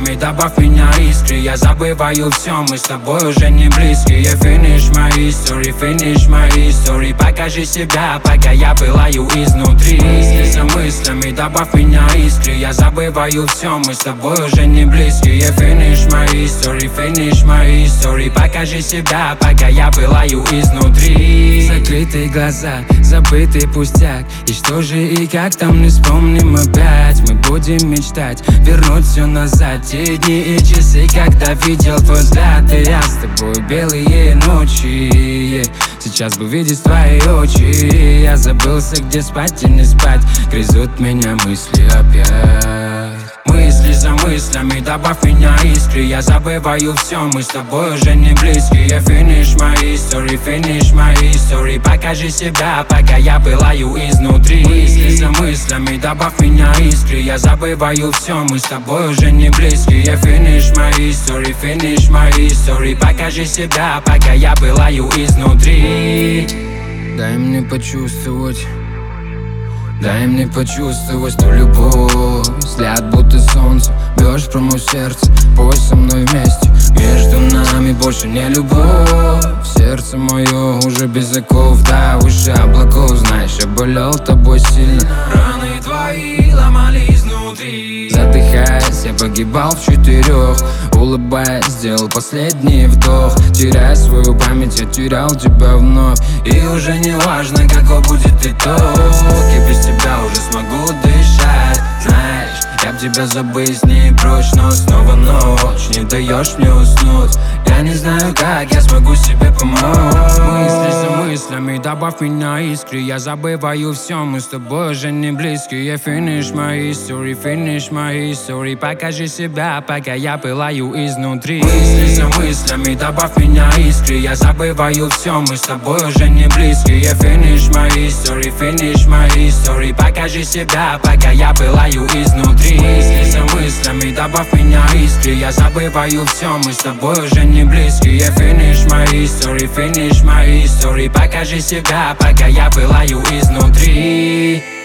мыслями, добавь меня искры. Я забываю все, мы с тобой уже не близкие. Финиш моей истории, финиш моей истории. Покажи себя, пока я пылаю изнутри. Мысли за мыслями, добавь меня искры. Я забываю все, мы с тобой уже не близкие. Финиш моей истории, финиш моей истории. Покажи себя, пока я пылаю изнутри. Закрытые глаза, забытый пустяк. И что же и как там, не вспомним опять. Мы будем мечтать вернуть все назад. Те дни и часы, когда видел твой взгляд. И я с тобой белые ночи. Сейчас бы видеть твои очи. Я забылся, где спать и не спать. Грызут меня мысли опять. Мысли за мыслями, добавь меня искры. Я забываю все, мы с тобой уже не близкие. Финиш моей истории, финиш моей истории. Покажи себя, пока я пылаю изнутри. Мысли за мыслями, добавь меня искры. Я забываю все, мы с тобой уже не близкие. Финиш моей истории, финиш моей истории. Покажи себя, пока я пылаю изнутри. Дай мне почувствовать. Дай мне почувствовать ту любовь. Взгляд будто солнце, бьешь про мое сердце. Пой со мной вместе, между нами больше не любовь. Сердце мое уже без оков, да, выше облаков. Знаешь, я болел тобой сильно. Раны твои ломали изнутри. Задыхаясь, я погибал в 4. Улыбаясь, сделал последний вдох. Теряя свою память, я терял тебя вновь. И уже не важно, какой будет итог. Я без тебя уже смогу дышать. Знаешь, я б тебя забыть не прочь, но снова ночь. Не даешь мне уснуть. Я не знаю, как я смогу себе помочь. Мысли за мыслями, добавь меня искры. Я забываю все, мы с тобой уже не близкие. Финиш моей истории, финиш моей истории. Покажи себя, пока я пылаю изнутри. Мысли за мыслями, добавь меня искры. Я забываю все, мы с тобой уже не близкие. Финиш моей истории, финиш моей истории. Покажи себя, пока я пылаю изнутри. Мысли за мыслями, добавь меня искры. Я забываю все, мы с тобой уже не близкие. Финиш моей истории, финиш моей истории. Покажи себя, пока я пылаю изнутри.